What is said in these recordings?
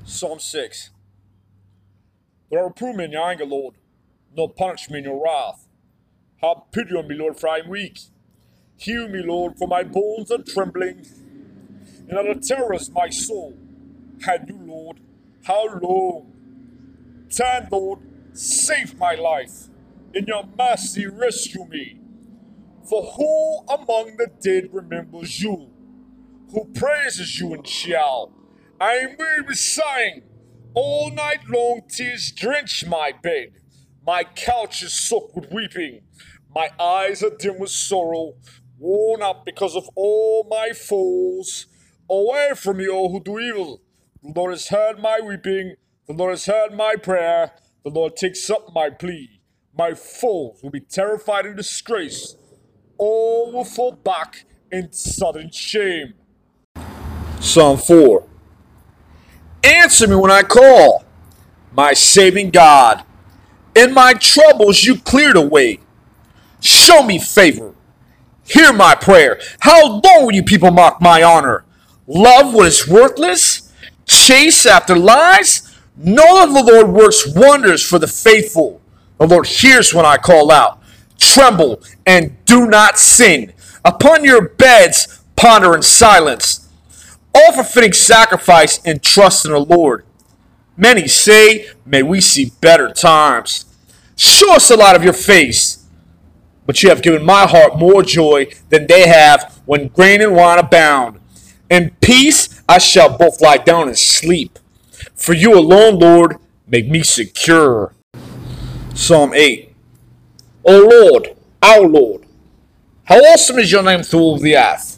Psalm 6. Do not reprove me in your anger, Lord, nor punish me in your wrath. Have pity on me, Lord, for I am weak. Heal me, Lord, for my bones are trembling, and out of terror is my soul. And you, Lord, how long? Turn, Lord, save my life. In your mercy, rescue me. For who among the dead remembers you? Who praises you in Sheol? I am weary with sighing. All night long tears drench my bed. My couch is soaked with weeping. My eyes are dim with sorrow, worn out because of all my foes. Away from me, all who do evil. The Lord has heard my weeping. The Lord has heard my prayer. The Lord takes up my plea. My foes will be terrified and disgraced. All will fall back in sudden shame. Psalm 4. Answer me when I call, my saving God. In my troubles you cleared a way. Show me favor. Hear my prayer. How long will you people mock my honor? Love what is worthless? Chase after lies? Know that the Lord works wonders for the faithful. The Lord hears when I call out. Tremble and do not sin. Upon your beds ponder in silence. Offer fitting sacrifice and trust in the Lord. Many say, may we see better times. Show us the light of your face. But you have given my heart more joy than they have when grain and wine abound. In peace I shall both lie down and sleep. For you alone, Lord, make me secure. Psalm 8. O Lord, our Lord, how awesome is your name through all the earth.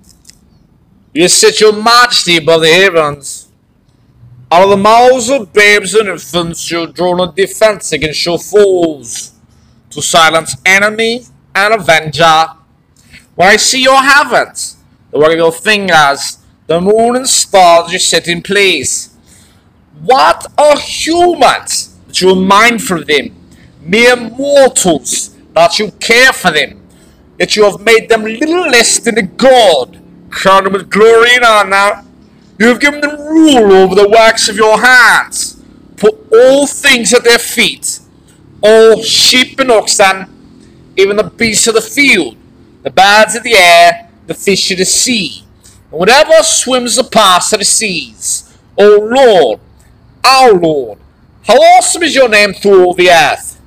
You set your majesty above the heavens. Out of the mouths of babes and infants you have drawn a defense against your foes, to silence enemy and avenger. When I see your heavens, the work of your fingers, the moon and stars you set in place. What are humans that you are mindful of them? Mere mortals that you care for them. Yet you have made them little less than a god, crowned them with glory and honor. You have given them rule over the works of your hands. Put all things at their feet, all sheep and oxen, even the beasts of the field, the birds of the air, the fish of the sea, and whatever swims the paths of the seas. O Lord, our Lord, how awesome is your name through all the earth.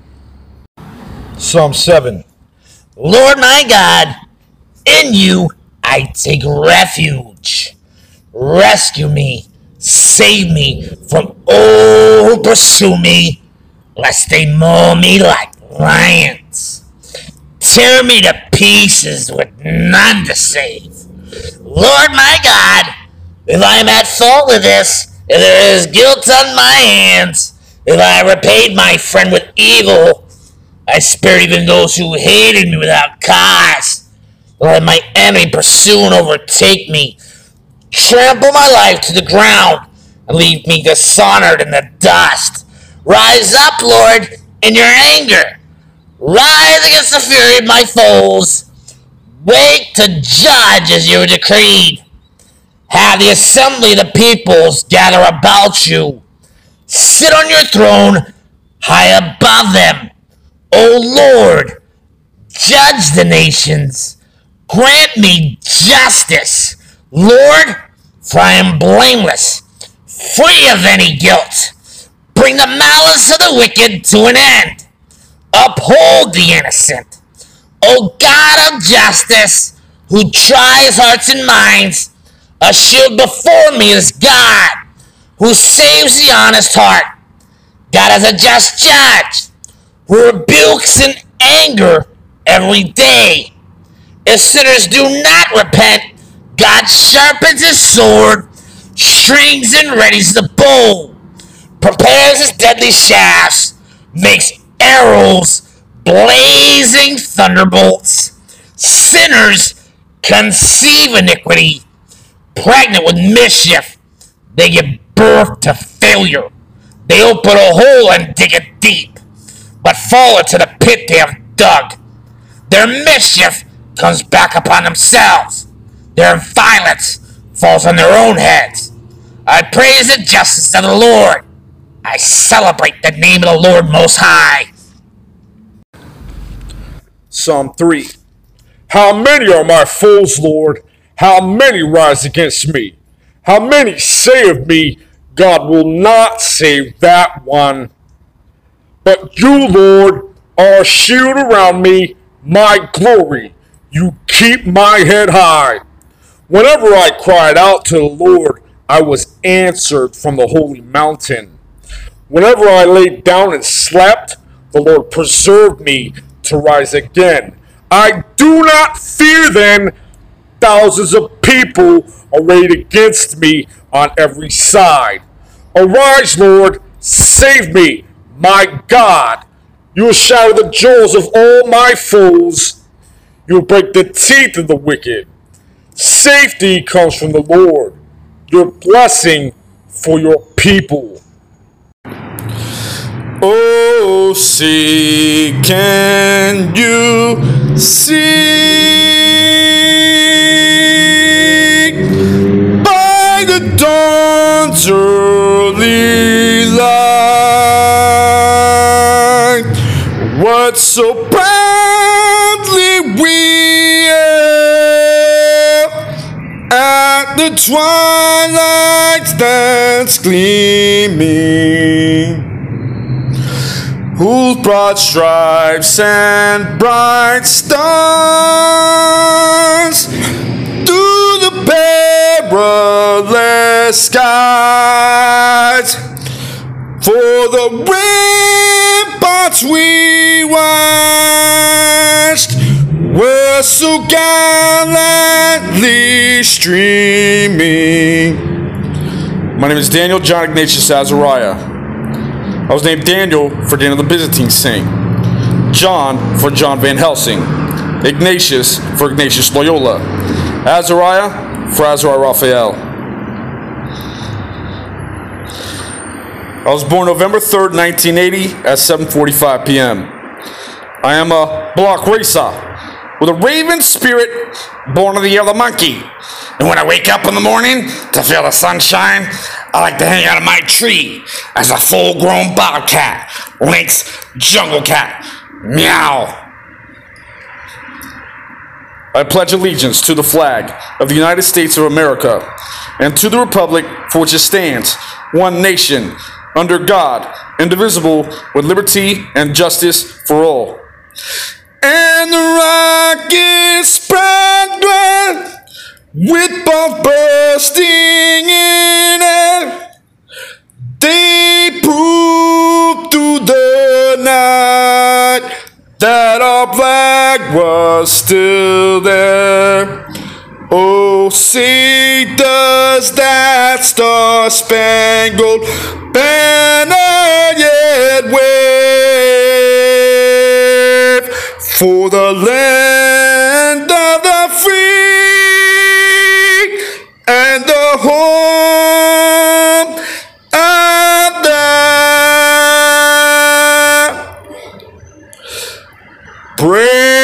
Psalm 7. Lord my God, in you I take refuge. Rescue me, save me from all who pursue me, lest they maul me like lions. Tear me to pieces with none to save. Lord my God, if I am at fault with this, if there is guilt on my hands, if I repaid my friend with evil, I spared even those who hated me without cause. Let my enemy pursue and overtake me, trample my life to the ground, and leave me dishonored in the dust. Rise up, Lord, in your anger. Rise against the fury of my foes. Wake to judge as you decreed. Have the assembly of the peoples gather about you. Sit on your throne high above them. O Lord, judge the nations. Grant me justice, Lord, for I am blameless, free of any guilt. Bring the malice of the wicked to an end. Uphold the innocent. O God of justice, who tries hearts and minds, a shield before me is God, who saves the honest heart. God is a just judge, who rebukes in anger every day. If sinners do not repent, God sharpens his sword, strings and readies the bow, prepares his deadly shafts, makes arrows, blazing thunderbolts. Sinners conceive iniquity, pregnant with mischief. They give birth to failure. They open a hole and dig it deep, but fall into the pit they have dug. Their mischief comes back upon themselves. Their violence falls on their own heads. I praise the justice of the Lord. I celebrate the name of the Lord Most High. Psalm 3. How many are my foes, Lord? How many rise against me? How many say of me, God will not save that one? But you, Lord, are a shield around me, my glory. You keep my head high. Whenever I cried out to the Lord, I was answered from the holy mountain. Whenever I laid down and slept, the Lord preserved me to rise again. I do not fear then. Thousands of people arrayed against me on every side. Arise, Lord, save me, my God. You will shatter the jaws of all my foes. You will break the teeth of the wicked. Safety comes from the Lord, your blessing for your people. Oh, see, can you see? By the dawn's early light, what so proudly we hailed at the twilight's dance gleaming, whose broad stripes and bright stars through the perilous skies, for the ramparts we watched were so gallantly streaming. My name is Daniel John Ignatius Azariah. I was named Daniel for Daniel the Byzantine saint, John for John Van Helsing, Ignatius for Ignatius Loyola, Azariah for Azariah Raphael. I was born November 3rd, 1980 at 7:45 p.m. I am a block racer with a raven spirit born of the yellow monkey. And when I wake up in the morning to feel the sunshine, I like to hang out of my tree as a full-grown bobcat, lynx, jungle cat, meow. I pledge allegiance to the flag of the United States of America and to the republic for which it stands, one nation, under God, indivisible, with liberty and justice for all. And the rockets spread with bombs bursting in air, they proved through the night that our flag was still there. Oh, say does that star-spangled banner yet wave for the land of the free and the home of the brave.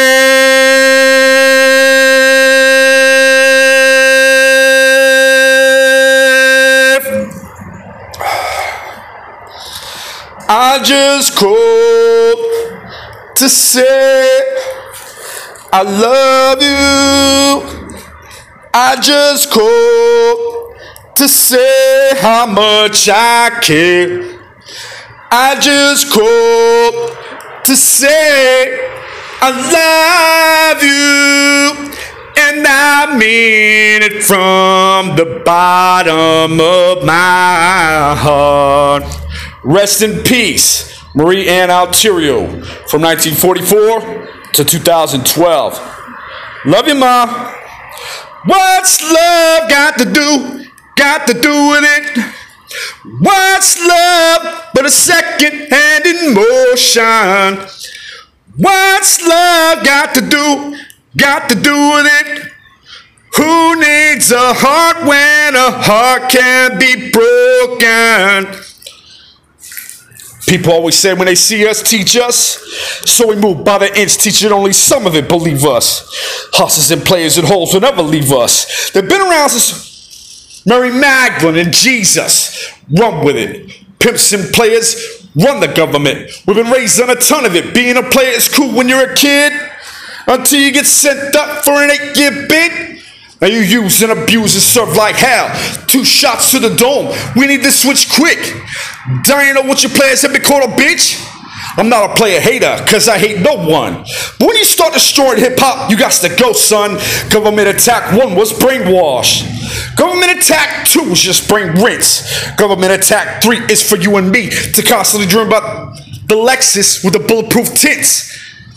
I just called to say I love you. I just called to say how much I care. I just called to say I love you, and I mean it from the bottom of my heart. Rest in peace, Marie Ann Alterio, from 1944 to 2012. Love you, Ma. What's love got to do with it? What's love but a second-hand emotion? What's love got to do with it? Who needs a heart when a heart can be broken? People always say when they see us, teach us. So we move by the inch, teaching only some of it, believe us. Hustlers and players and holes will never leave us. They've been around since Mary Magdalene and Jesus, run with it. Pimps and players, run the government. We've been raised on a ton of it. Being a player is cool when you're a kid, until you get sent up for an 8-year bid. Now you use and abuse and serve like hell. 2 shots to the dome. We need to switch quick. Dying of what your players have been called a bitch. I'm not a player hater, cause I hate no one. But when you start destroying hip-hop, you got to go, son. Government attack 1 was brainwash. Government attack 2 was just brain rinse. Government attack 3 is for you and me to constantly dream about the Lexus with the bulletproof tints.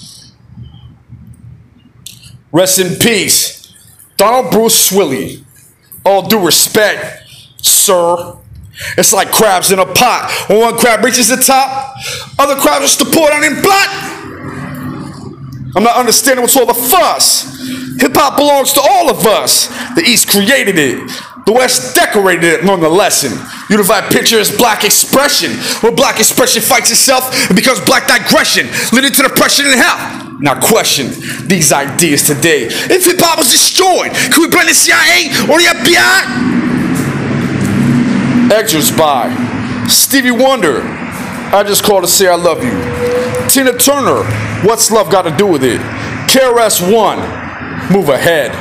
Rest in peace, Donald Bruce Swilly. All due respect, sir. It's like crabs in a pot. When one crab reaches the top, other crabs just to pour it on in blot. I'm not understanding what's all the fuss. Hip-hop belongs to all of us. The East created it. The West decorated it. Learn the lesson. Unified picture is black expression. When black expression fights itself, it becomes black digression, leading to depression and hell. Now question these ideas today. If hip-hop was destroyed, could we blame the CIA or the FBI? Extras by Stevie Wonder, I Just Called to Say I Love You. Tina Turner, What's Love Got to Do With It? KRS-One, Move Ahead.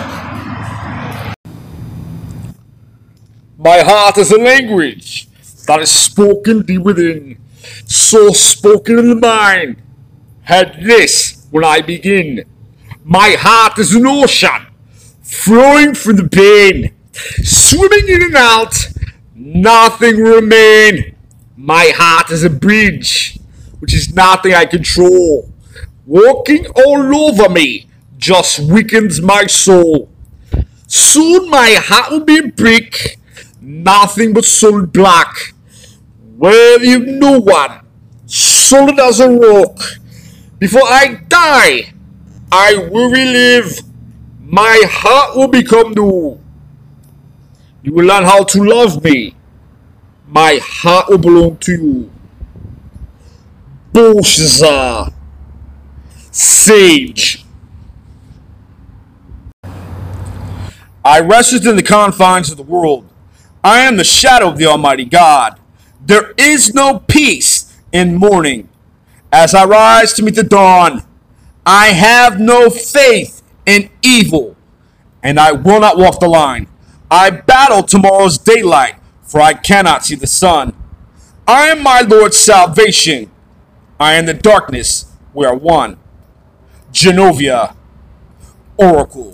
My heart is a language that is spoken deep within, so spoken in the mind. Had this when I begin. My heart is an ocean, flowing from the pain, swimming in and out. Nothing will remain. My heart is a bridge, which is nothing I control. Walking all over me just weakens my soul. Soon my heart will be a brick, nothing but solid black. Where you have no one, solid as a rock. Before I die, I will relive. My heart will become new. You will learn how to love me. My heart will belong to you. Belshazzar, Sage. I rest within the confines of the world. I am the shadow of the Almighty God. There is no peace in mourning. As I rise to meet the dawn, I have no faith in evil, and I will not walk the line. I battle tomorrow's daylight, for I cannot see the sun. I am my Lord's salvation. I am the darkness, we are one. Genovia, Oracle.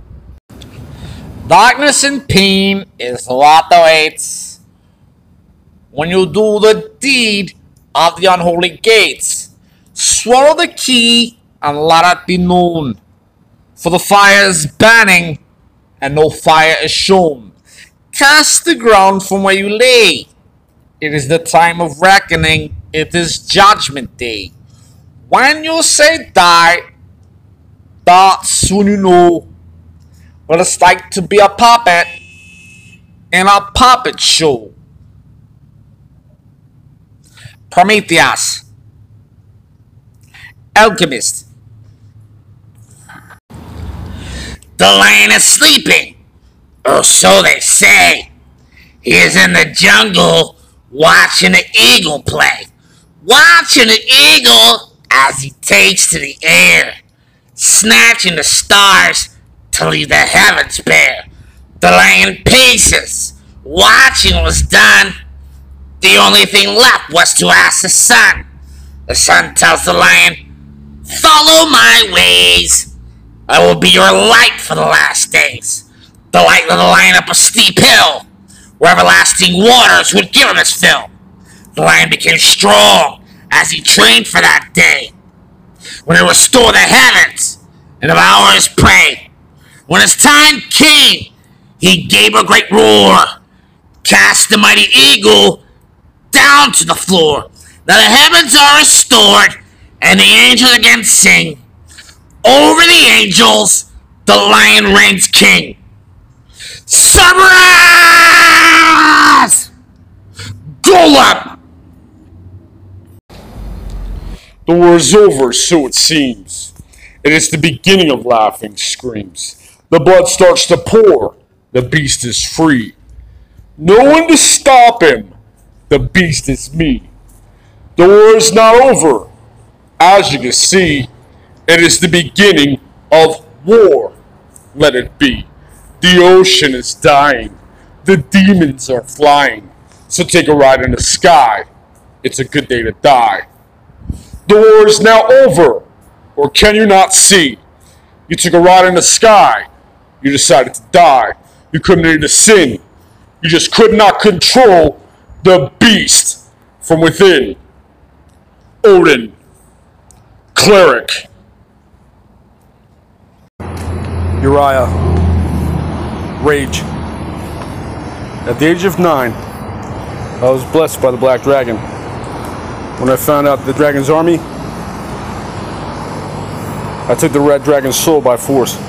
Darkness and pain is what awaits when you do the deed of the unholy gates. Swallow the key and let it be known, for the fire is burning and no fire is shown. Cast the ground from where you lay. It is the time of reckoning. It is judgment day. When you say die, that's when you know what it's like to be a puppet in a puppet show. Prometheus, Alchemist. The lion is sleeping, or so they say. He is in the jungle watching the eagle play. Watching the eagle as he takes to the air, snatching the stars to leave the heavens bare. The lion paces, watching what was done. The only thing left was to ask the sun. The sun tells the lion, follow my ways. I will be your light for the last days. The light led the lion up a steep hill, where everlasting waters would give him his fill. The lion became strong as he trained for that day, when he restored the heavens and devour his prey. When his time came, he gave a great roar, cast the mighty eagle down to the floor. Now the heavens are restored, and the angels again sing. Over the angels, the lion reigns king. Cerberus! Golem! The war is over, so it seems. It is the beginning of laughing screams. The blood starts to pour. The beast is free. No one to stop him. The beast is me. The war is not over. As you can see, it is the beginning of war. Let it be. The ocean is dying. The demons are flying. So take a ride in the sky. It's a good day to die. The war is now over. Or can you not see? You took a ride in the sky. You decided to die. You committed a sin. You just could not control the beast from within. Odin, cleric. Uriah. Rage. At the age of 9, I was blessed by the Black Dragon. When I found out the dragon's army, I took the Red Dragon's soul by force.